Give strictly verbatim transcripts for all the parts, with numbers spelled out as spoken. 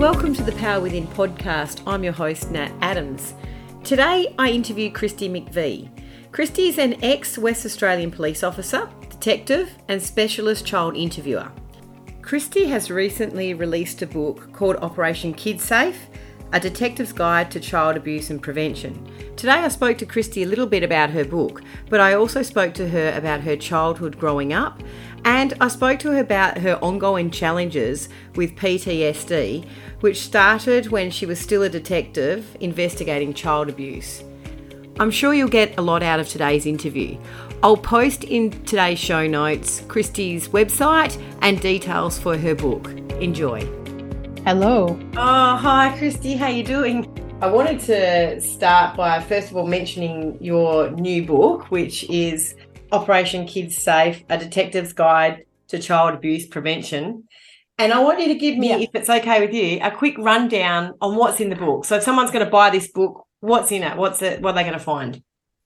welcome to the Power Within podcast. I'm your host, Nat Adams. Today I interview Christy McVie. Christy is an ex-West Australian police officer, detective and specialist child interviewer. Christy has recently released a book called Operation Kid Safe, A Detective's Guide to Child Abuse and Prevention. Today I spoke to Christy a little bit about her book, but I also spoke to her about her childhood growing up, and I spoke to her about her ongoing challenges with P T S D, which started when she was still a detective investigating child abuse. I'm sure you'll get a lot out of today's interview. I'll post in today's show notes Christy's website and details for her book. Enjoy. Hello. Oh, hi Christy, how you doing? I wanted to start by first of all mentioning your new book, which is Operation Kids Safe, A Detective's Guide to Child Abuse Prevention. And I want you to give me, yeah. if it's okay with you, a quick rundown on what's in the book. So if someone's going to buy this book, what's in it? What's it? What are they going to find?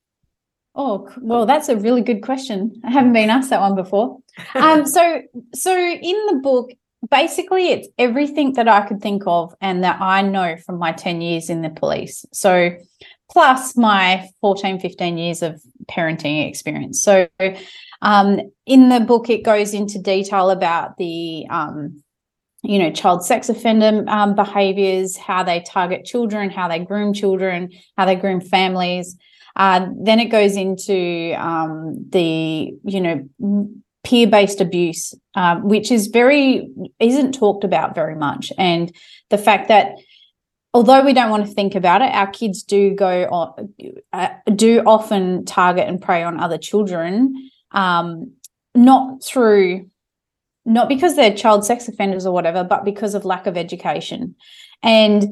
Oh, well, that's a really good question. I haven't been asked that one before. Um, so, so in the book, basically it's everything that I could think of and that I know from my ten years in the police. So plus my fourteen, fifteen years of parenting experience. So um, in the book, it goes into detail about the, um, you know, child sex offender um, behaviours, how they target children, how they groom children, how they groom families. Uh, then it goes into um, the, you know, peer-based abuse, um, which is very, isn't talked about very much. And the fact that although we don't want to think about it, our kids do go on, uh, do often target and prey on other children, um, not through, not because they're child sex offenders or whatever, but because of lack of education. And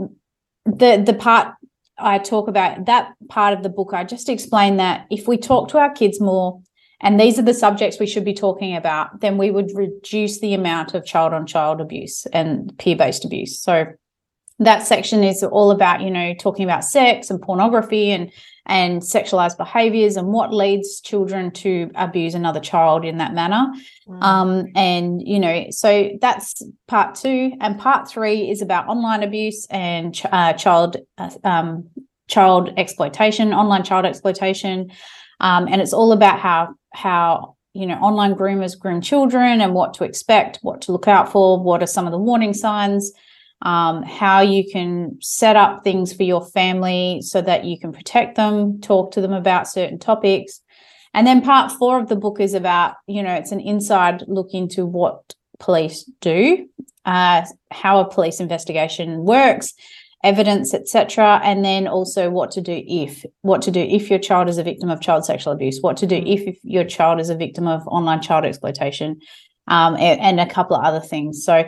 the the part I talk about, that part of the book, I just explain that if we talk to our kids more, and these are the subjects we should be talking about, then we would reduce the amount of child-on-child abuse and peer-based abuse. So that section is all about, you know, talking about sex and pornography and and sexualized behaviors and what leads children to abuse another child in that manner. Mm. Um, and, you know, so that's part two. And part three is about online abuse and ch- uh, child uh, um, child exploitation, online child exploitation. Um, and it's all about how, how, you know, online groomers groom children and what to expect, what to look out for, what are some of the warning signs, um, how you can set up things for your family so that you can protect them, talk to them about certain topics. And then part four of the book is about, you know, it's an inside look into what police do, uh, how a police investigation works, evidence, et cetera, and then also what to do if, what to do if your child is a victim of child sexual abuse, what to do if, if your child is a victim of online child exploitation, um, and, and a couple of other things. So,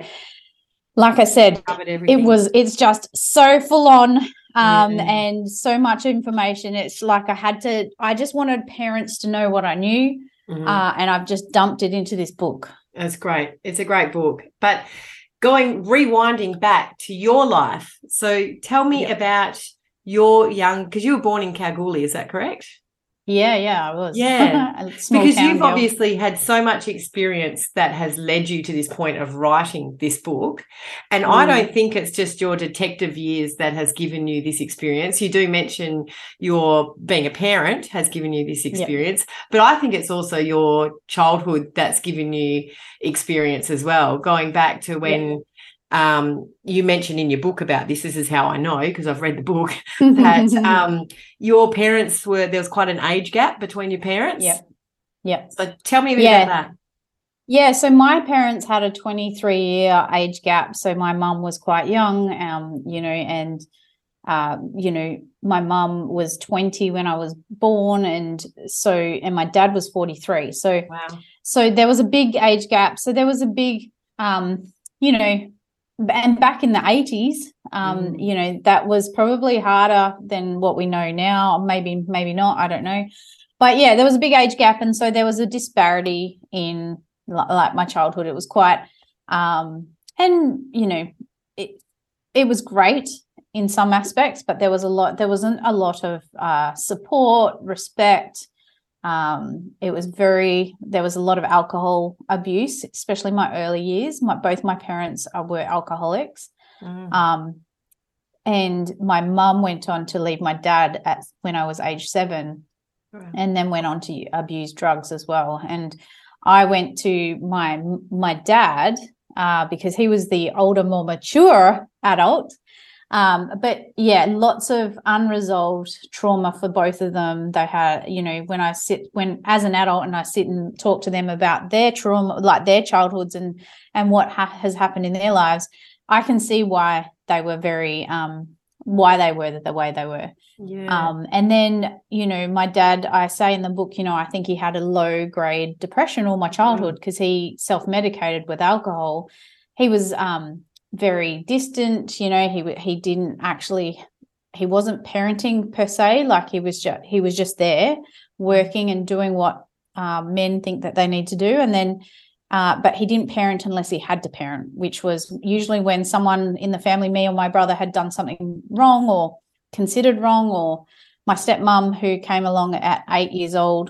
like I said, it was, it's just so full on um, mm-hmm. and so much information. It's like I had to, I just wanted parents to know what I knew, mm-hmm. uh, and I've just dumped it into this book. That's great. It's a great book. But going, rewinding back to your life. So tell me yep. about your young, because you were born in Kalgoorlie, is that correct? Yeah, yeah, I was. Yeah, because you've girl. obviously had so much experience that has led you to this point of writing this book. And mm. I don't think it's just your detective years that has given you this experience. You do mention your being a parent has given you this experience, yep. but I think it's also your childhood that's given you experience as well, going back to when yep. Um, you mentioned in your book about this, this is how I know, because I've read the book, that um, your parents were, there was quite an age gap between your parents. Yep. Yep. So tell me a bit yeah. about that. Yeah, so my parents had a twenty-three year age gap. So my mum was quite young, um, you know, and, uh, you know, my mum was twenty when I was born. And so, and my dad was forty-three. So, wow. so there was a big age gap. So there was a big, um, you know, and back in the eighties, um, mm. you know, that was probably harder than what we know now. Maybe, maybe not. I don't know. But, yeah, there was a big age gap. And so there was a disparity in, like, my childhood. It was quite um, – and, you know, it it was great in some aspects, but there was a lot – there wasn't a lot of uh, support, respect. Um, it was very, there was a lot of alcohol abuse, especially my early years. My, both my parents uh, were alcoholics. Mm. Um, and my mum went on to leave my dad at when I was age seven, right. and then went on to abuse drugs as well. And I went to my my dad uh, because he was the older, more mature adult. Um, but yeah, lots of unresolved trauma for both of them. They had, you know, when I sit, when as an adult and I sit and talk to them about their trauma, like their childhoods and, and what ha- has happened in their lives, I can see why they were very, um, why they were the way they were. Yeah. Um, and then, you know, my dad, I say in the book, you know, I think he had a low grade depression all my childhood because mm. he self-medicated with alcohol. He was, um, very distant, you know, he he didn't actually, he wasn't parenting per se, like he was just, he was just there working and doing what uh, men think that they need to do. And then, uh, but he didn't parent unless he had to parent, which was usually when someone in the family, me or my brother, had done something wrong or considered wrong, or my stepmom, who came along at eight years old,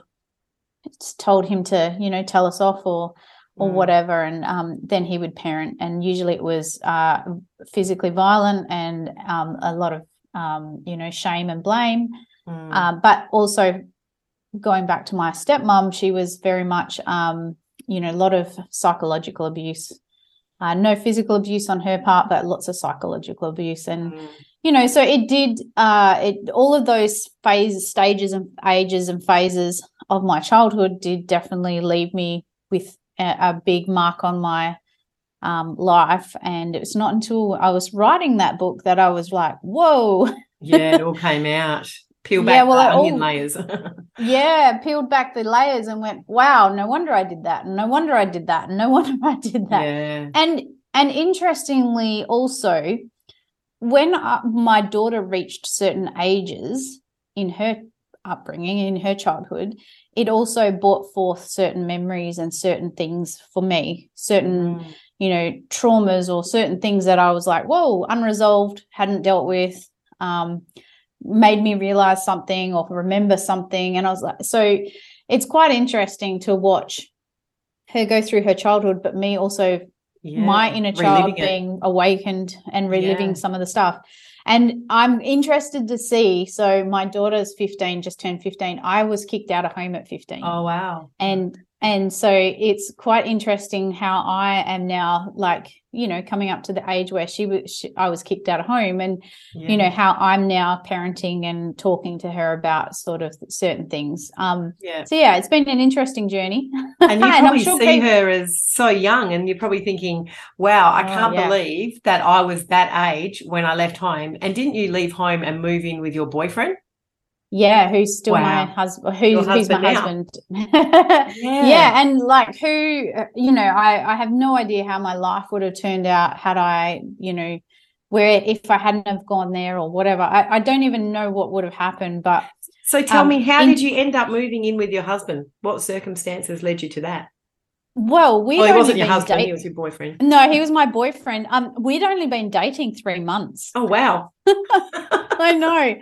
told him to, you know, tell us off or or whatever, and um, then he would parent, and usually it was uh, physically violent and um, a lot of, um, you know, shame and blame. Mm. Uh, but also going back to my stepmom, she was very much, um, you know, a lot of psychological abuse. Uh, no physical abuse on her part, but lots of psychological abuse. And, mm. you know, so it did, uh, it all of those phases, stages and ages and phases of my childhood did definitely leave me with a big mark on my um, life. And it was not until I was writing that book that I was like, whoa. Yeah, it all came out. Peel back yeah, well, the onion all, layers. yeah, peeled back the layers and went, wow, no wonder I did that. And no wonder I did that. And no wonder I did that. Yeah. And, and interestingly also, when I, my daughter reached certain ages in her upbringing, in her childhood, it also brought forth certain memories and certain things for me, certain, mm. you know, traumas or certain things that I was like, whoa, unresolved, hadn't dealt with, um, made me realize something or remember something. And I was like, so it's quite interesting to watch her go through her childhood, but me also, yeah, my inner child being it. awakened and reliving yeah. some of the stuff. And I'm interested to see, so my daughter's fifteen, just turned fifteen. I was kicked out of home at fifteen. Oh, wow. And and so it's quite interesting how I am now, like, you know, coming up to the age where she was, she, I was kicked out of home, and, yeah. you know, how I'm now parenting and talking to her about sort of certain things. Um, yeah. So, yeah, it's been an interesting journey. And you probably and sure see people... her as so young, and you're probably thinking, wow, I can't oh, yeah. believe that I was that age when I left home. And didn't you leave home and move in with your boyfriend? Yeah, who's still wow. my husband, who, who's my now. husband. yeah. yeah, and like who, you know, I, I have no idea how my life would have turned out had I, you know, where if I hadn't have gone there or whatever. I, I don't even know what would have happened. But so tell um, me, how in, did you end up moving in with your husband? What circumstances led you to that? Well, we oh, he wasn't your husband, date- he was your boyfriend. No, he was my boyfriend. Um, we'd only been dating three months. Oh, wow. I know.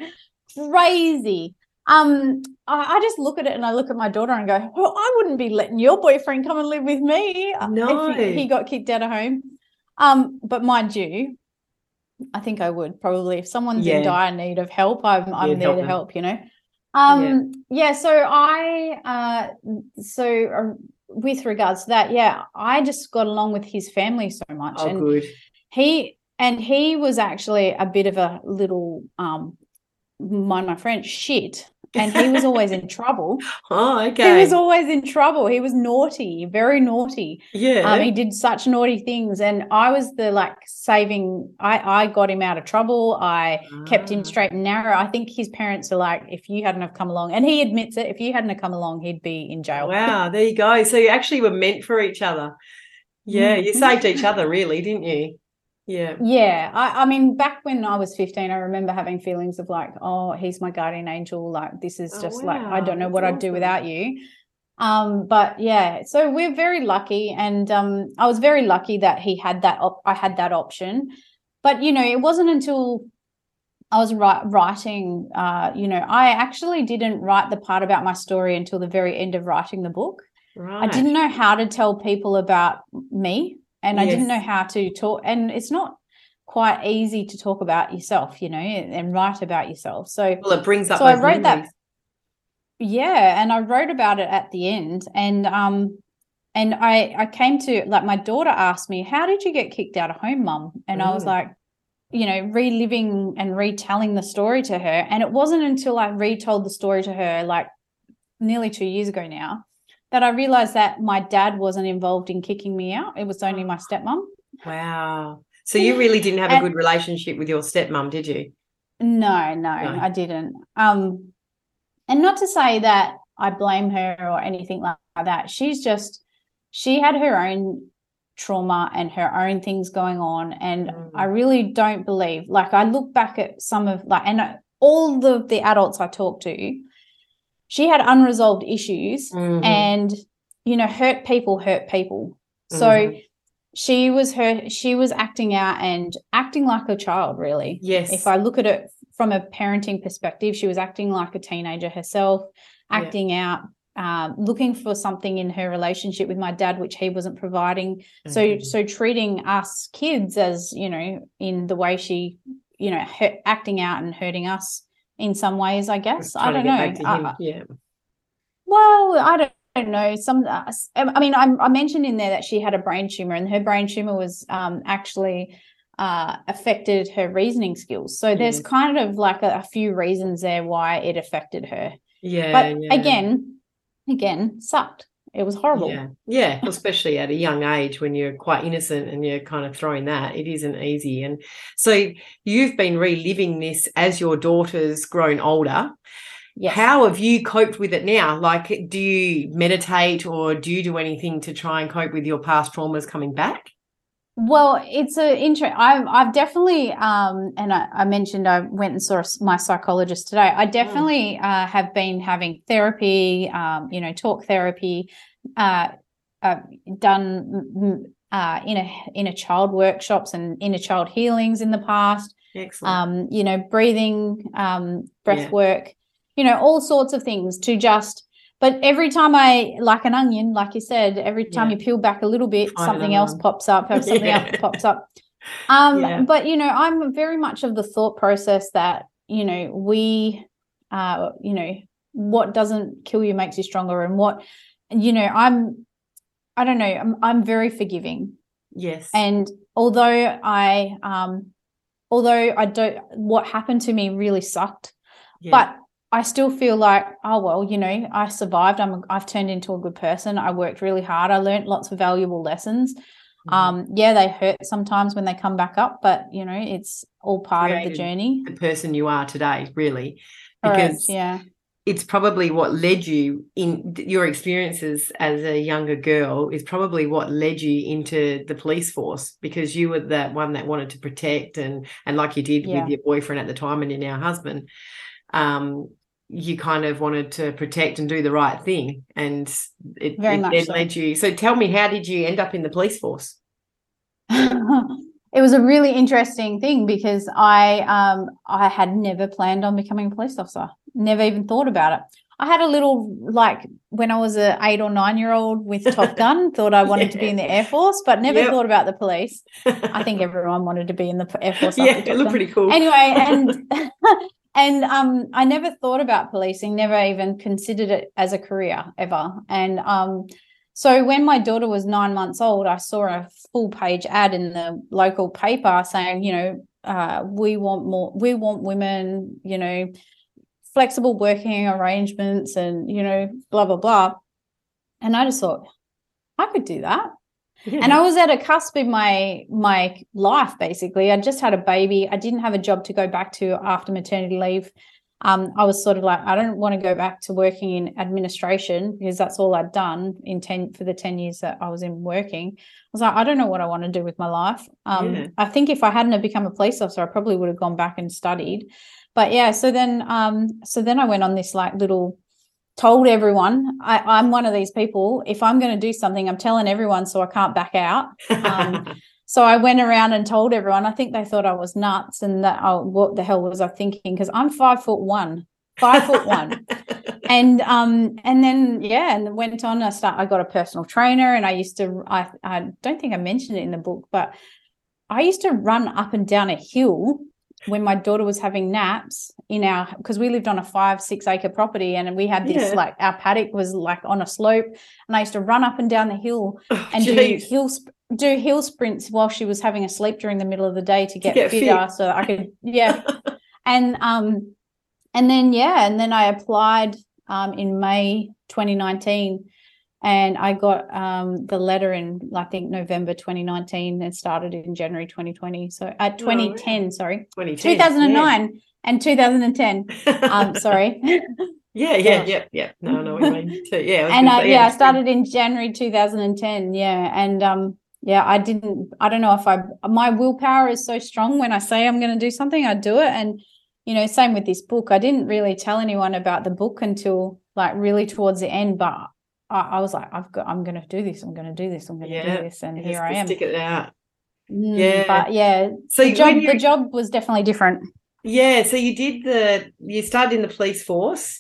Crazy. Um, I, I just look at it and I look at my daughter and go, well, I wouldn't be letting your boyfriend come and live with me no. if he, he got kicked out of home. Um, but mind you, I think I would probably, if someone's yeah. in dire need of help, I'm I'm yeah, there help to them. help, you know. Um, yeah. yeah. So I, uh, so uh, with regards to that, yeah, I just got along with his family so much. Oh, and good. He and he was actually a bit of a little um. mind my French, shit. And he was always in trouble. Oh, okay. He was always in trouble. He was naughty, very naughty. Yeah. Um, he did such naughty things. And I was the like saving, I, I got him out of trouble. I ah. kept him straight and narrow. I think his parents are like, if you hadn't have come along, and he admits it, if you hadn't have come along, he'd be in jail. Wow, there you go. So you actually were meant for each other. Yeah, mm-hmm. You saved each other really, didn't you? Yeah. Yeah. I, I mean, back when I was fifteen, I remember having feelings of like, oh, he's my guardian angel. Like, this is just oh, wow. like, I don't know That's what awesome. I'd do without you. Um, but yeah, so we're very lucky. And um, I was very lucky that he had that, op- I had that option. But, you know, it wasn't until I was ri- writing, uh, you know, I actually didn't write the part about my story until the very end of writing the book. Right. I didn't know how to tell people about me. And yes. I didn't know how to talk. And it's not, quite easy to talk about yourself, you know, and write about yourself. So, well, it brings up so I those wrote memories. that. Yeah, and I wrote about it at the end, and um, and I I came to, like, my daughter asked me, "How did you get kicked out of home, Mum?" And mm. I was like, you know, reliving and retelling the story to her. And it wasn't until I retold the story to her, like nearly two years ago now, that I realized that my dad wasn't involved in kicking me out. It was only my stepmom. Wow. So you really didn't have and, a good relationship with your stepmom, did you? No, no, no, I didn't. Um, and not to say that I blame her or anything like that. She's just, she had her own trauma and her own things going on, and mm. I really don't believe, like, I look back at some of, like, and all the the adults I talked to, she had unresolved issues, mm-hmm. and you know, hurt people hurt people. So mm-hmm. she was her she was acting out and acting like a child, really. Yes, if I look at it from a parenting perspective, she was acting like a teenager herself, acting yeah. out, Um, looking for something in her relationship with my dad, which he wasn't providing. Mm-hmm. So, so treating us kids as, you know, in the way she, you know, her, acting out and hurting us in some ways, I guess. I don't know. Uh, yeah. Well, I don't, I don't know. Some, uh, I mean, I, I mentioned in there that she had a brain tumor, and her brain tumor was um, actually uh, affected her reasoning skills. So mm-hmm. there's kind of like a, a few reasons there why it affected her. Yeah. But yeah. again, again sucked. It was horrible. Yeah, yeah, especially at a young age when you're quite innocent and you're kind of throwing that. It isn't easy. And so you've been reliving this as your daughter's grown older. Yes. How have you coped with it now? Like, do you meditate or do you do anything to try and cope with your past traumas coming back? Well, it's a interest. I've I've definitely, um, and I, I mentioned I went and saw my psychologist today. I definitely mm. uh, have been having therapy, um, you know, talk therapy, uh, uh, done uh, inner inner child workshops and inner child healings in the past. Excellent. Um, you know, breathing, um, breath yeah. work, you know, all sorts of things to just. But every time I, like an onion, like you said, every time yeah. you peel back a little bit, Find something else pops up, or something yeah. else pops up. Um, yeah. But, you know, I'm very much of the thought process that, you know, we, uh, you know, what doesn't kill you makes you stronger. And what, you know, I'm, I don't know, I'm, I'm very forgiving. Yes. And although I, um, although I don't, what happened to me really sucked, yeah. but I still feel like, oh, well, you know, I survived. I'm, I've turned into a good person. I worked really hard. I learned lots of valuable lessons. Mm-hmm. Um, yeah, they hurt sometimes when they come back up, but, you know, it's all part Created of the journey. The person you are today, really. Because Correct, yeah. it's probably what led you in your experiences as a younger girl is probably what led you into the police force, because you were that one that wanted to protect and, and like you did yeah. with your boyfriend at the time and your now husband. Um, you kind of wanted to protect and do the right thing, and it, Very it much then so. led you. So tell me, how did you end up in the police force? It was a really interesting thing because I um I had never planned on becoming a police officer, never even thought about it. I had a little, like, when I was an eight or nine year old with Top Gun, thought I wanted yeah. to be in the Air Force, but never yep. thought about the police. I think everyone wanted to be in the Air Force. Yeah, it looked pretty cool. Anyway, and And um, I never thought about policing, never even considered it as a career ever. And um, so when my daughter was nine months old, I saw a full page ad in the local paper saying, you know, uh, we want more, we want women, you know, flexible working arrangements and, you know, blah, blah, blah. And I just thought, I could do that. Yeah. And I was at a cusp in my my life, basically. I just had a baby. I didn't have a job to go back to after maternity leave. Um, I was sort of like, I don't want to go back to working in administration because that's all I'd done in ten for the ten years that I was in working. I was like, I don't know what I want to do with my life. Um, yeah. I think if I hadn't have become a police officer, I probably would have gone back and studied. But yeah, so then um, so then I went on this like little told everyone. I, I'm one of these people, if I'm going to do something, I'm telling everyone so I can't back out. Um, so I went around and told everyone. I think they thought I was nuts and that, oh, what the hell was I thinking? Because I'm five foot one, five foot one. And um and then, yeah, and went on. I start. I got a personal trainer and I used to, I, I don't think I mentioned it in the book, but I used to run up and down a hill when my daughter was having naps in our, because we lived on a five, six acre property, and we had this, Yeah. like, our paddock was like on a slope, and I used to run up and down the hill Oh, and do geez. hill, sp- do hill sprints while she was having a sleep during the middle of the day to get, get fitter fit. so that I could, yeah. and, um, and then, yeah, and then I applied, um, in May, twenty nineteen, and I got um, the letter in, I think, November twenty nineteen, and started in January twenty twenty. So at twenty ten, Oh, wow. sorry, twenty ten, two thousand nine yeah. and two thousand ten. Um, sorry. yeah, yeah, yeah, yeah. No, I know what you mean too. Yeah, I was and gonna uh, say, yeah, I it's started in January two thousand ten. Yeah, and um, yeah, I didn't. I don't know if I. My willpower is so strong. When I say I'm going to do something, I do it. And you know, same with this book. I didn't really tell anyone about the book until like really towards the end, but I, I was like, I've got, I'm going to do this. I'm going to do this. I'm going to yeah, do this, and you here just I am. stick it out. Mm, Yeah, but yeah, so the job, when you the job was definitely different. yeah, so you did the you started in the police force,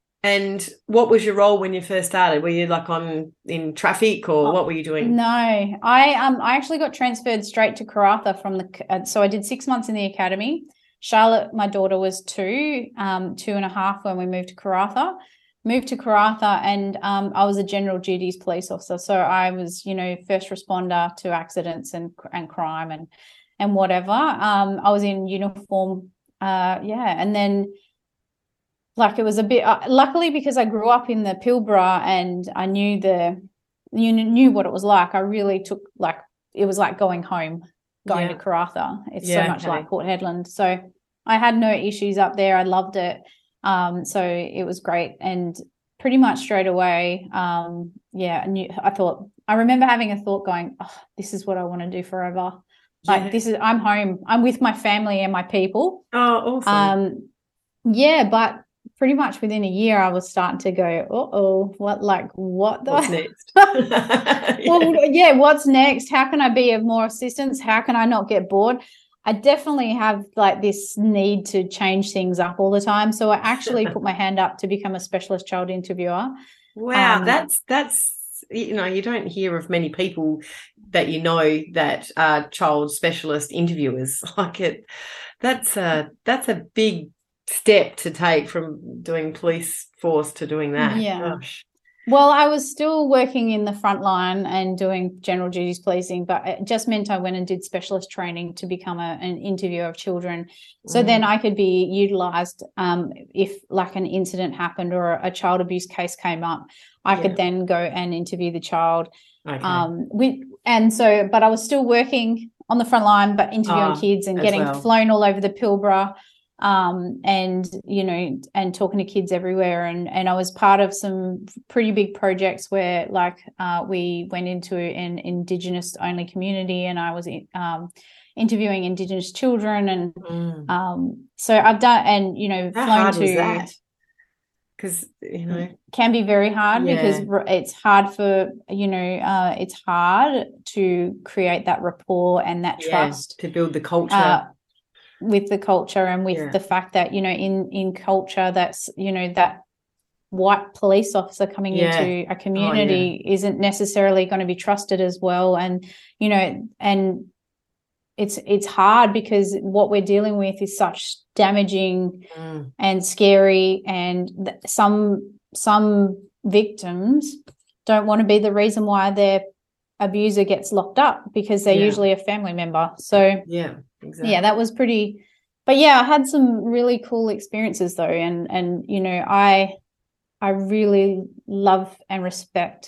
and what was your role when you first started? Were you like on in traffic, or Oh, what were you doing? No, I um I actually got transferred straight to Karratha from the uh, so I did six months in the academy. Charlotte, my daughter, was two, um, two and a half when we moved to Karratha. Moved to Karratha, and um, I was a general duties police officer. So I was, you know, first responder to accidents and and crime and and whatever. Um, I was in uniform, uh, yeah, and then like it was a bit. Uh, luckily, because I grew up in the Pilbara and I knew the, you knew what it was like. I really took like it was like going home. Going Yeah. to Karratha. It's Yeah, so much okay. like Port Hedland. So I had no issues up there. I loved it. Um, so it was great. And pretty much straight away, um, yeah, I knew, I thought, I remember having a thought going, oh, this is what I want to do forever. Like Yeah. this is, I'm home. I'm with my family and my people. Oh, awesome. Um, yeah, but pretty much within a year, I was starting to go, uh-oh, what, like, what the? What's next? Well, yeah, what's next? How can I be of more assistance? How can I not get bored? I definitely have like this need to change things up all the time. So I actually put my hand up to become a specialist child interviewer. Wow, Um, that's that's you know, you don't hear of many people that you know that are child specialist interviewers. Like it, that's a that's a big step to take from doing police force to doing that. Yeah. Gosh. Well, I was still working in the front line and doing general duties policing, but it just meant I went and did specialist training to become a, an interviewer of children. So Mm. then I could be utilised um, if like an incident happened or a child abuse case came up. I Yeah. could then go and interview the child. Okay. Um, we, and so, but I was still working on the front line, but interviewing Ah, kids and as getting well. flown all over the Pilbara. Um, and, you know, and talking to kids everywhere. And, and I was part of some pretty big projects where like, uh, we went into an Indigenous only community, and I was, um, interviewing Indigenous children. And, Mm. um, so I've done, and, you know, How flown hard to, was that? Because, you know, can be very hard Yeah. because r- it's hard for, you know, uh, it's hard to create that rapport and that yeah, trust. to build the culture. Uh, with the culture and with Yeah. the fact that, you know, in in culture that's, you know, that white police officer coming Yeah. into a community isn't necessarily going to be trusted as well. And, you know, and it's it's hard because what we're dealing with is such damaging Mm. and scary, and th- some some victims don't want to be the reason why their abuser gets locked up because they're Yeah. usually a family member. So Yeah, exactly. yeah, that was pretty, but yeah, I had some really cool experiences though. And, and, you know, I, I really love and respect,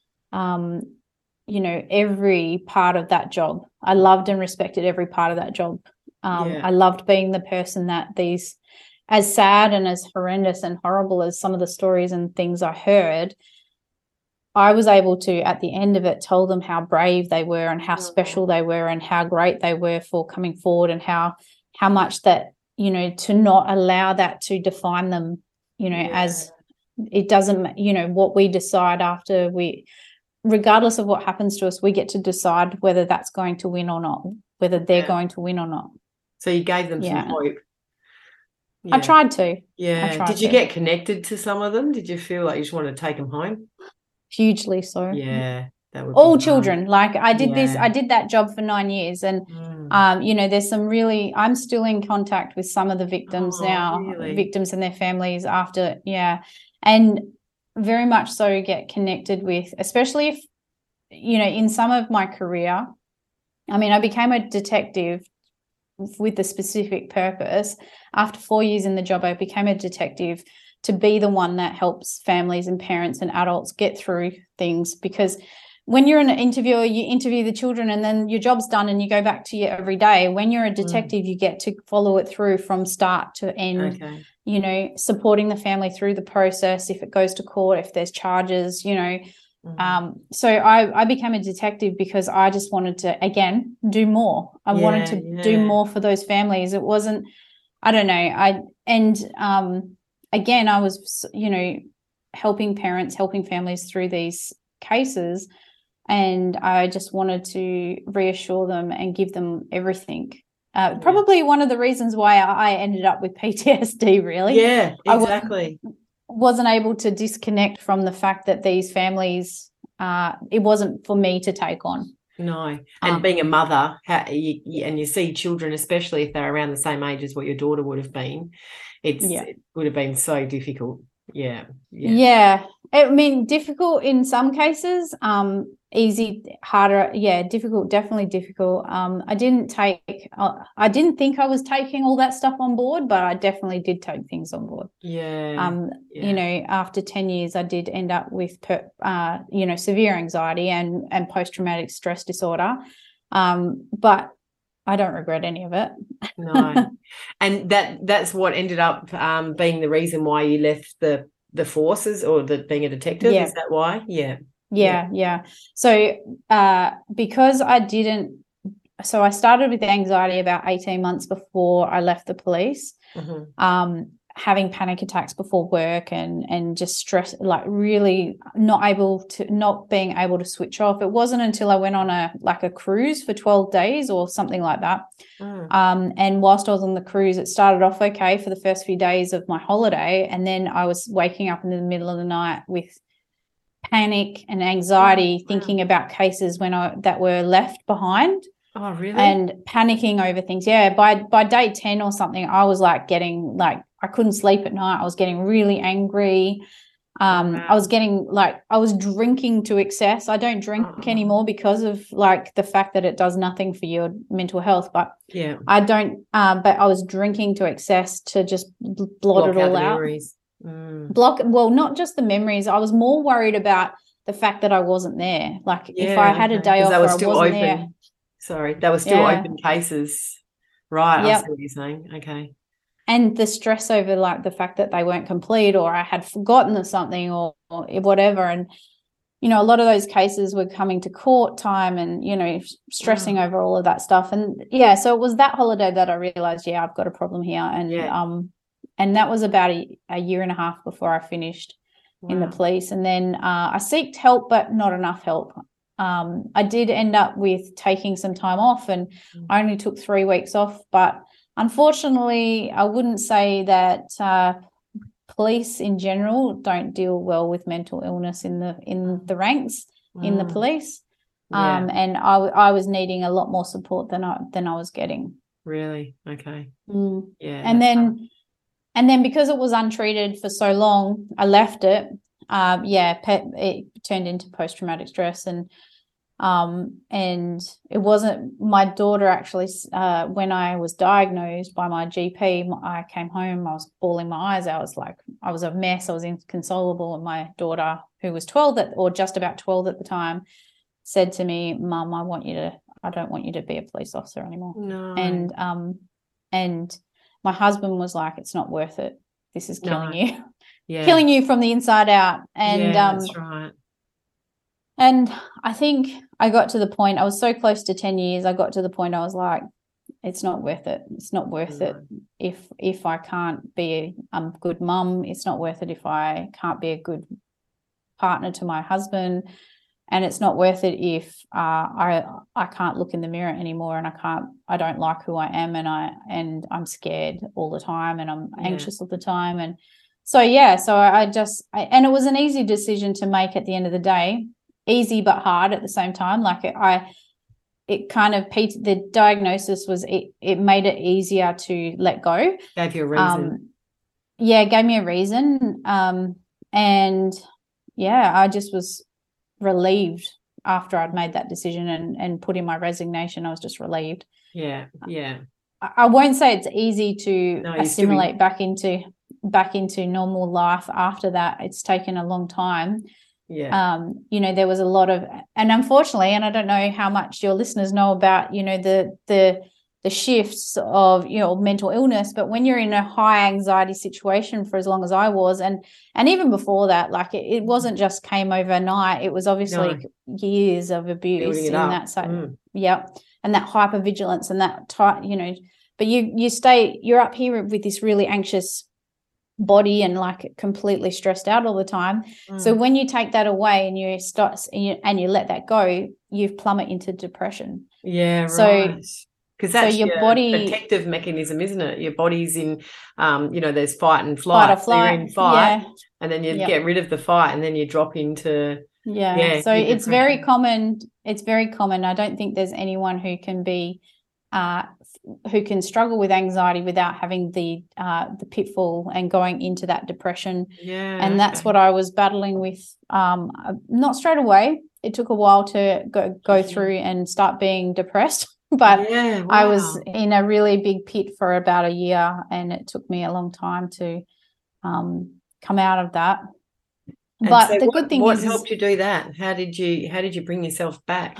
um, you know, every part of that job. I loved and respected every part of that job. Um, Yeah. I loved being the person that these, as sad and as horrendous and horrible as some of the stories and things I heard, I was able to, at the end of it, tell them how brave they were and how Mhm. special they were and how great they were for coming forward, and how how much that, you know, to not allow that to define them, you know, Yeah. as it doesn't, you know, what we decide after we, regardless of what happens to us, we get to decide whether that's going to win or not, whether they're Yeah. going to win or not. So you gave them Yeah. some hope. I Yeah. tried to. Yeah. I tried Did you to. get connected to some of them? Did you feel like you just wanted to take them home? Hugely so. Yeah. That would be All hard. children. Like I did this, Yeah. I did that job for nine years, and Mm. Um, you know, there's some really, I'm still in contact with some of the victims Oh, now, really? victims and their families after, yeah. And very much so get connected with, especially if, you know, in some of my career, I mean, I became a detective with a specific purpose. After four years in the job, I became a detective to be the one that helps families and parents and adults get through things, because when you're an interviewer, you interview the children and then your job's done and you go back to your everyday. When you're a detective, mm. you get to follow it through from start to end, okay. you know, supporting the family through the process, if it goes to court, if there's charges, you know. Mm. Um, so I, I became a detective because I just wanted to, again, do more. I yeah, wanted to yeah. do more for those families. It wasn't, I don't know, I, and um, again, I was, you know, helping parents, helping families through these cases. And I just wanted to reassure them and give them everything. Uh, probably yeah. one of the reasons why I ended up with P T S D, really. Yeah, exactly. I wasn't, wasn't able to disconnect from the fact that these families, uh, it wasn't for me to take on. No. And um, being a mother, how, you, you, and you see children, especially if they're around the same age as what your daughter would have been, it's, yeah. it would have been so difficult. Yeah. Yeah. Yeah. I mean, difficult in some cases, um, easy, harder. Yeah, difficult, definitely difficult. Um, I didn't take, uh, I didn't think I was taking all that stuff on board, but I definitely did take things on board. Yeah. Um, yeah. You know, after ten years, I did end up with, per, uh, you know, severe anxiety and, and post-traumatic stress disorder. Um, but I don't regret any of it. No. And that that's what ended up um, being the reason why you left the the forces, or the being a detective. Yeah. Is that why? Yeah. Yeah. Yeah. So uh, because I didn't, so I started with anxiety about eighteen months before I left the police, mm-hmm. um, having panic attacks before work and, and just stress, like really not able to, not being able to switch off. It wasn't until I went on a, like a cruise for twelve days or something like that. Mm. Um, and whilst I was on the cruise, it started off okay for the first few days of my holiday. And then I was waking up in the middle of the night with panic and anxiety, oh, wow. thinking about cases when I, that were left behind. Oh, really? And panicking over things. Yeah. By, by day ten or something, I was like getting like, I couldn't sleep at night. I was getting really angry. Um, wow. I was getting like, I was drinking to excess. I don't drink uh-huh. anymore because of like the fact that it does nothing for your mental health, but yeah, I don't, um, but I was drinking to excess to just blot Block it all out. out. Memories. Mm. Block, well, not just the memories. I was more worried about the fact that I wasn't there. Like yeah, if I had okay. a day off, they were or still I wasn't open. there. Sorry, they were still yeah. open cases. Right, yep. I see what you're saying. Okay. And the stress over like the fact that they weren't complete, or I had forgotten something, or, or whatever. And, you know, a lot of those cases were coming to court time and, you know, stressing mm. over all of that stuff. And yeah, so it was that holiday that I realized, yeah, I've got a problem here. And, yeah. um, and that was about a, a year and a half before I finished wow. in the police. And then uh, I sought help, but not enough help. Um, I did end up with taking some time off, and mm. I only took three weeks off. But unfortunately, I wouldn't say that uh, police in general don't deal well with mental illness in the in the ranks mm. in the police. Yeah. Um, and I, I was needing a lot more support than I than I was getting. Really? Okay. Mm. Yeah. And then, fun. and then because it was untreated for so long, I left it. Um, yeah, pe- it turned into post-traumatic stress, and Um, and it wasn't my daughter actually, uh, when I was diagnosed by my G P, I came home, I was bawling my eyes out. I was like, I was a mess. I was inconsolable. And my daughter, who was twelve at, or just about twelve at the time, said to me, Mum, I want you to, I don't want you to be a police officer anymore. No. And, um, and my husband was like, it's not worth it. This is killing no. you, yeah. killing you from the inside out. And, yeah, um, that's right. And I think I got to the point, I was so close to ten years, I got to the point I was like, it's not worth it. It's not worth no. it if if I can't be a good mum. It's not worth it if I can't be a good partner to my husband. And it's not worth it if uh, I I can't look in the mirror anymore, and I can't, I don't like who I am, and I and I'm scared all the time, and I'm yeah. anxious all the time. And so, yeah, so I just, I, and it was an easy decision to make at the end of the day. Easy but hard at the same time. Like I it kind of the diagnosis was it, it made it easier to let go. Gave you a reason. Um, yeah, it gave me a reason. Um, and yeah, I just was relieved after I'd made that decision and, and put in my resignation. I was just relieved. Yeah, yeah. I, I won't say it's easy to no, assimilate back into back into normal life after that. It's taken a long time. Yeah. Um, you know, there was a lot of, and unfortunately, and I don't know how much your listeners know about, you know, the the the shifts of, you know, mental illness, but when you're in a high anxiety situation for as long as I was, and and even before that, like it, it wasn't just came overnight, it was obviously no. years of abuse in up. that side. Mm. Yeah. And that hypervigilance and that tight, you know, but you you stay, you're up here with this really anxious body and like completely stressed out all the time. Mm. So when you take that away and you start and you, and you let that go, you've plummet into depression. Yeah, so, right. Because that's so your, your body protective mechanism, isn't it? Your body's in, um, you know, there's fight and flight. Fight or flight. So you're in fight, yeah. and then you yep. get rid of the fight, and then you drop into yeah. yeah so it's very common. It's very common. I don't think there's anyone who can be, uh, who can struggle with anxiety without having the uh, the pitfall and going into that depression. Yeah. And that's okay. what I was battling with. Um, not straight away. It took a while to go go through and start being depressed. But yeah, wow. I was in a really big pit for about a year, and it took me a long time to um, come out of that. And but so the what, good thing what is, helped you do that? How did you how did you bring yourself back?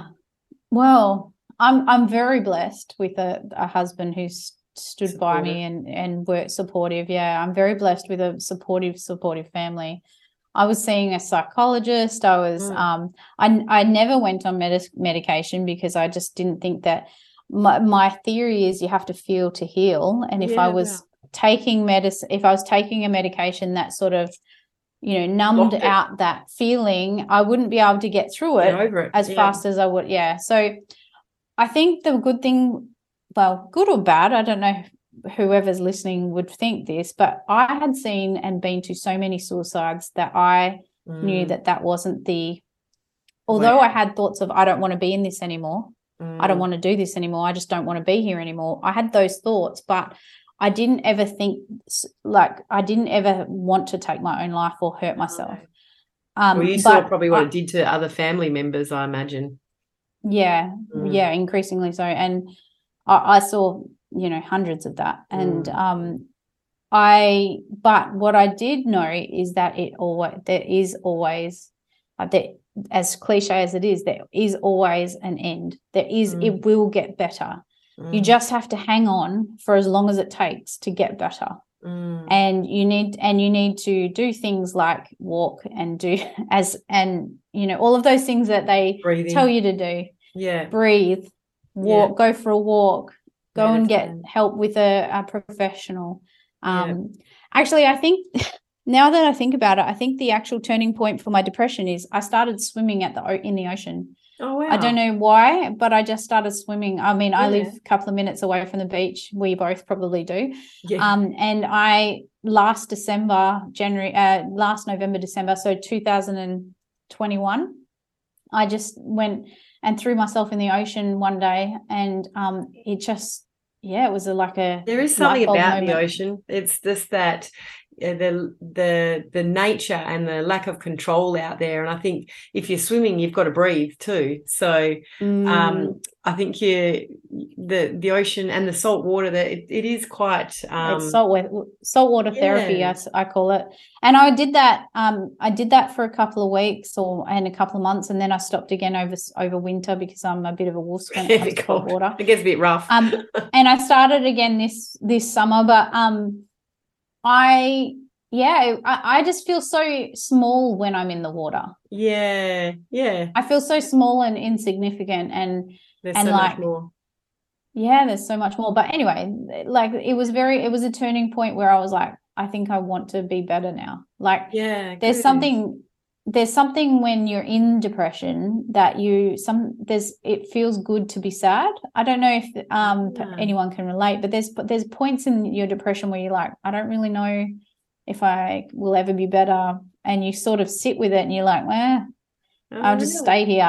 Well, I'm I'm very blessed with a, a husband who's stood supportive. by me and and worked supportive. Yeah, I'm very blessed with a supportive supportive family. I was seeing a psychologist. I was, mm. um, I, I never went on med- medication because I just didn't think that my, my theory is you have to feel to heal. And if yeah, I was yeah. taking medicine, if I was taking a medication that sort of, you know, numbed out that feeling, I wouldn't be able to get through it, get over it. as yeah. fast as I would. Yeah. So I think the good thing, well, good or bad, I don't know whoever's listening would think this, but I had seen and been to so many suicides that I mm. knew that that wasn't the, although wow. I had thoughts of, I don't want to be in this anymore. Mm. I don't want to do this anymore. I just don't want to be here anymore. I had those thoughts, but I didn't ever think, like, I didn't ever want to take my own life or hurt myself. Um, well, you saw probably what I, it did to other family members, I imagine. Yeah, mm. yeah, increasingly so. And I, I saw, you know, hundreds of that. And mm. um, I, but what I did know is that it always, there is always, uh, there, as cliche as it is, there is always an end. There is, mm. it will get better. Mm. You just have to hang on for as long as it takes to get better. Mm. And you need, and you need to do things like walk and do as, and, you know, all of those things that they Breathing. tell you to do. Yeah. Breathe, walk, yeah. go for a walk. Go and get help with a, a professional. Um, yeah. Actually, I think now that I think about it, I think the actual turning point for my depression is I started swimming at the in the ocean. Oh, wow. I don't know why, but I just started swimming. I mean, yeah. I live a couple of minutes away from the beach. We both probably do. Yeah. Um, and I last December, January, uh, last November, December, so two thousand twenty-one, I just went and threw myself in the ocean one day, and um, it just. Yeah, it was a, like a. There is something about moment. the ocean. It's just that uh, the the the nature and the lack of control out there. And I think if you're swimming, you've got to breathe too. So mm. um, I think you the the ocean and the salt water that it, it is quite. Um, it's salt saltwater yeah. therapy, I, I call it. And I did that. Um, I did that for a couple of weeks or and a couple of months, and then I stopped again over over winter because I'm a bit of a wuss when it comes to salt water. It gets a bit rough. um, and I started again this this summer, but um, I yeah, I, I just feel so small when I'm in the water. Yeah, yeah. I feel so small and insignificant, and there's and so like, much more. Yeah, there's so much more. But anyway, like it was very, it was a turning point where I was like, I think I want to be better now. Like, yeah, there's good. something, there's something when you're in depression that you, some, there's, it feels good to be sad. I don't know if um yeah. anyone can relate, but there's, there's points in your depression where you're like, I don't really know if I will ever be better. And you sort of sit with it and you're like, well, oh, I'll just really? stay here.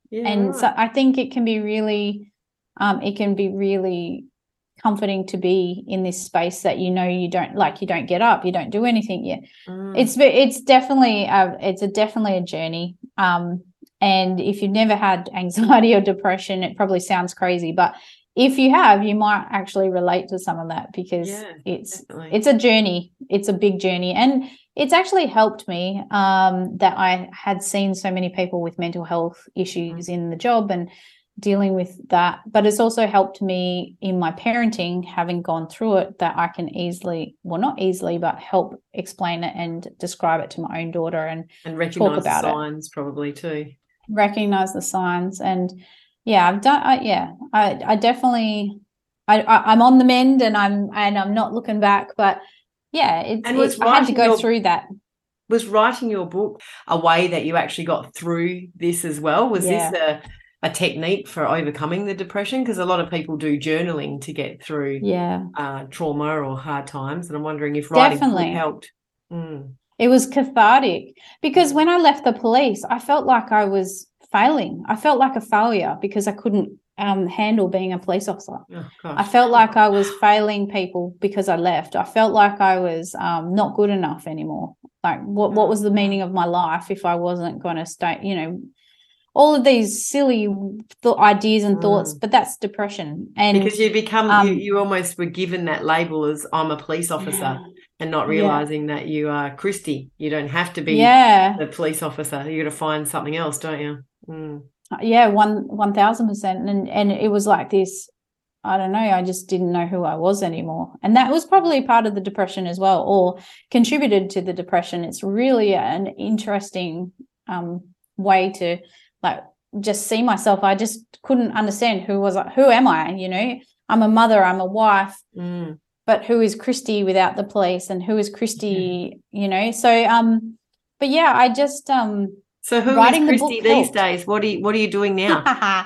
Yeah, and right. so I think it can be really, um, it can be really comforting to be in this space that you know you don't like, you don't get up, you don't do anything yet. Mm. It's it's definitely a, it's a definitely a journey. Um, and if you've never had anxiety or depression, it probably sounds crazy, but if you have, you might actually relate to some of that, because Yeah, it's definitely. it's a journey. It's a big journey, and it's actually helped me um, that I had seen so many people with mental health issues Mm. in the job and dealing with that. But it's also helped me in my parenting, having gone through it, that I can easily, well, not easily, but help explain it and describe it to my own daughter and, And talk recognise the about it. signs probably too. Recognize the signs. And yeah, I've done, I, yeah, I, I definitely, I, I, I'm on the mend, and I'm, and I'm not looking back, but yeah, it's, And was it, I had to writing go your through that. was writing your book a way that you actually got through this as well? Was Yeah. this a a technique for overcoming the depression? Because a lot of people do journaling to get through Yeah, uh, trauma or hard times, and I'm wondering if writing the book definitely. helped. Mm. It was cathartic, because Mm. when I left the police, I felt like I was failing. I felt like a failure because I couldn't um, handle being a police officer. Oh, I gosh. felt like I was failing people because I left. I felt like I was um, not good enough anymore. Like, what, what was the meaning of my life if I wasn't going to stay, you know, all of these silly th- ideas and thoughts, Mm. but that's depression. And Because you become, um, you, you almost were given that label as I'm a police officer, yeah, and not yeah, realizing that you are Christy. You don't have to be yeah. the police officer. You got to find something else, don't you? Mm. Yeah, one one thousand percent. And and it was like this, I don't know, I just didn't know who I was anymore. And that was probably part of the depression as well, or contributed to the depression. It's really an interesting um way to like just see myself. I just couldn't understand who was I, who am I, you know? I'm a mother, I'm a wife, Mm. but who is Christy without the police, and who is Christy, you know? So um but yeah, I just um So who is writing the Christy book these helped. days? What are you, what are you doing now?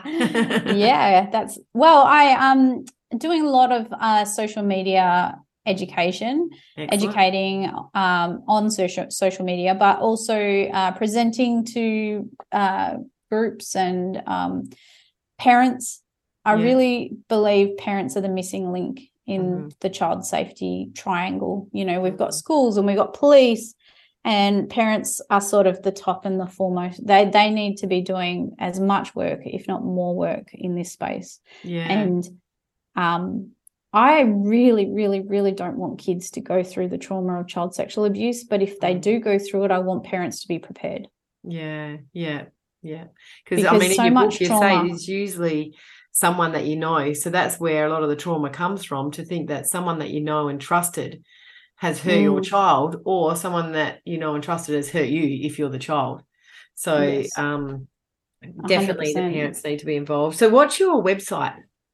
Yeah, that's well, I um doing a lot of uh social media education, Excellent. educating um on social social media, but also uh presenting to uh groups and um parents. I Yeah. really believe parents are the missing link in Mm-hmm. the child safety triangle. You know, we've got Mm-hmm. schools and we've got police, and parents are sort of the top and the foremost. They they need to be doing as much work, if not more work, in this space. Yeah. And um, I really, really, really don't want kids to go through the trauma of child sexual abuse. But if they Mm. do go through it, I want parents to be prepared. Yeah, yeah, yeah. Because I Because mean, in so your much book, you trauma. say it's usually someone that you know. So that's where a lot of the trauma comes from, to think that someone that you know and trusted has hurt Mm. your child, or someone that you know and trusted has hurt you if you're the child. So Yes. um, one hundred definitely the percent. parents need to be involved. So what's your website?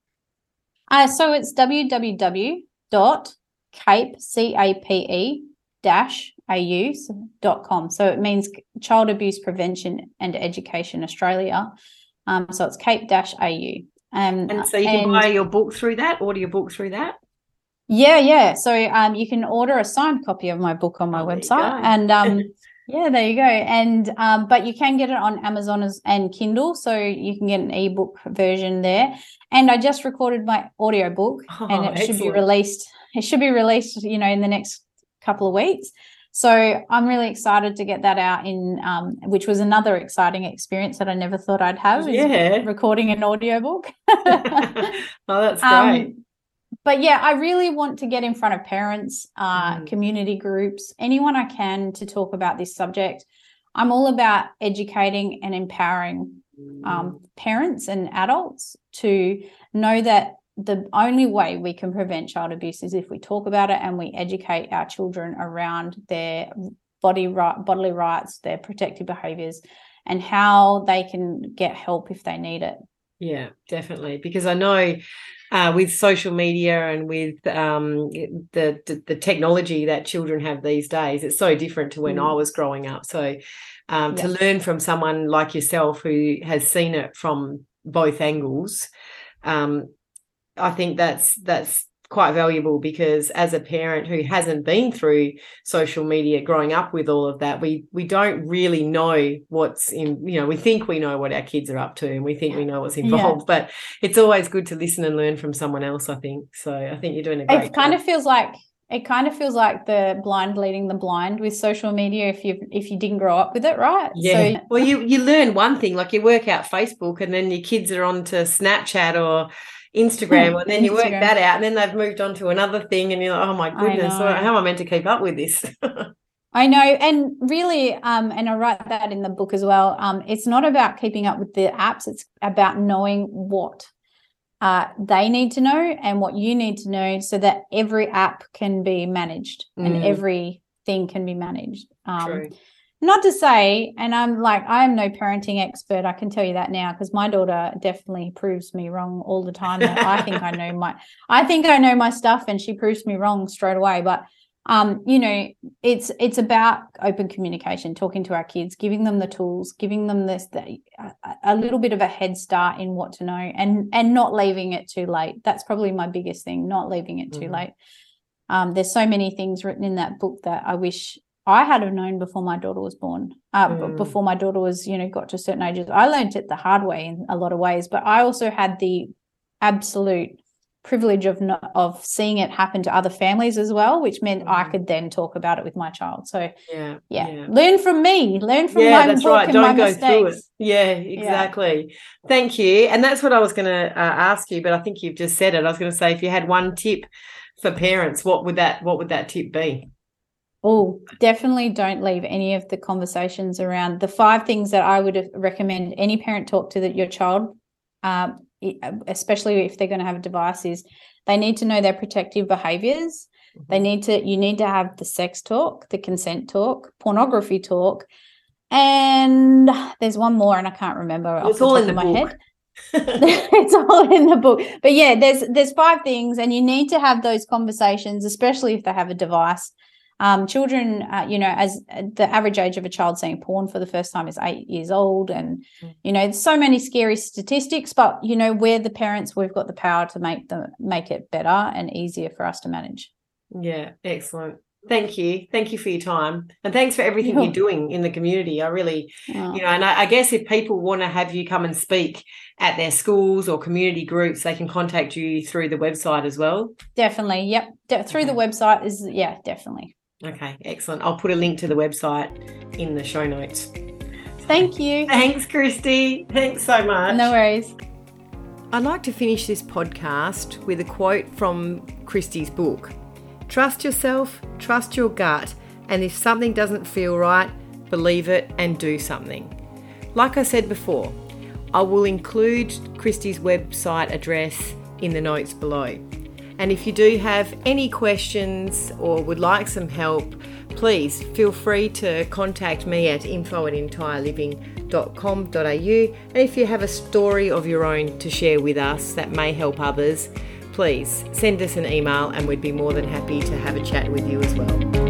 Uh, so it's w w w dot cape, C A P E dash A U dot com. So it means Child Abuse Prevention and Education Australia. Um, so it's cape dash A U. Um, And so you can and buy your book through that, order your book through that. yeah, yeah. So um, you can order a signed copy of my book on my Oh, there you website, go. and um, yeah, there you go. And um, but you can get it on Amazon as, and Kindle, so you can get an ebook version there. And I just recorded my audiobook, Oh, and it should be excellent. released. It should be released, you know, in the next couple of weeks. So I'm really excited to get that out in, um, which was another exciting experience that I never thought I'd have, Yeah. is recording an audiobook. Oh, that's great. Um, but yeah, I really want to get in front of parents, uh, Mm. community groups, anyone I can, to talk about this subject. I'm all about educating and empowering um, parents and adults to know that the only way we can prevent child abuse is if we talk about it and we educate our children around their body right, bodily rights, their protective behaviours, and how they can get help if they need it. Yeah, definitely. Because I know uh, with social media and with um, the, the the technology that children have these days, it's so different to when Mm. I was growing up. So um, Yeah. to learn from someone like yourself who has seen it from both angles, um, I think that's that's quite valuable, because as a parent who hasn't been through social media growing up with all of that, we we don't really know what's in, you know, we think we know what our kids are up to and we think we know what's involved, yeah. But it's always good to listen and learn from someone else, I think. So I think you're doing a great job. It kind of feels like It kind of feels like the blind leading the blind with social media if you if you didn't grow up with it, right? Yeah. So, well, you you learn one thing, like you work out Facebook and then your kids are on to Snapchat or Instagram, and then you work that out, and then they've moved on to another thing, and you're like, oh my goodness, how am I meant to keep up with this? I know, and really, um, and I write that in the book as well. Um, it's not about keeping up with the apps; it's about knowing what uh, they need to know and what you need to know, so that every app can be managed mm. and everything can be managed. Um, True. Not to say, and I'm like, I am no parenting expert. I can tell you that now, because my daughter definitely proves me wrong all the time. That I think I know my, I think I know my stuff, and she proves me wrong straight away. But, um, you know, it's it's about open communication, talking to our kids, giving them the tools, giving them this the, a, a little bit of a head start in what to know, and and not leaving it too late. That's probably my biggest thing, not leaving it too mm. late. Um, there's so many things written in that book that I wish I had have known before my daughter was born, uh, mm. before my daughter was, you know, got to certain ages. I learned it the hard way in a lot of ways, but I also had the absolute privilege of not, of seeing it happen to other families as well, which meant mm. I could then talk about it with my child. So, yeah, yeah, yeah. learn from me, learn from yeah, my that's book right. and Don't my go mistakes. through it. Yeah, exactly. Yeah. Thank you. And that's what I was going to uh, ask you, but I think you've just said it. I was going to say, if you had one tip for parents, what would that what would that tip be? Oh, definitely don't leave any of the conversations around the five things that I would recommend any parent talk to that your child, um, especially if they're going to have a device, is they need to know their protective behaviors. Mm-hmm. They need to, you need to have the sex talk, the consent talk, pornography talk, and there's one more and I can't remember it's off the all top in the of my book. head. It's all in the book. But yeah, there's there's five things, and you need to have those conversations, especially if they have a device. Um, children, uh, you know, as the average age of a child seeing porn for the first time is eight years old. And, you know, so many scary statistics, but, you know, we're the parents, we've got the power to make them make it better and easier for us to manage. Yeah, excellent. Thank you. Thank you for your time. And thanks for everything yeah. you're doing in the community. I really, oh. you know, and I, I guess if people want to have you come and speak at their schools or community groups, they can contact you through the website as well. Definitely. Yep. De- through okay. the website is, yeah, definitely. Okay, excellent. I'll put a link to the website in the show notes. Thank you. Thanks, Christy. Thanks so much. No worries. I'd like to finish this podcast with a quote from Christy's book. Trust yourself, trust your gut, and if something doesn't feel right, believe it and do something. Like I said before, I will include Christy's website address in the notes below. And if you do have any questions or would like some help, please feel free to contact me at info at entire living dot com dot a u. And if you have a story of your own to share with us that may help others, please send us an email and we'd be more than happy to have a chat with you as well.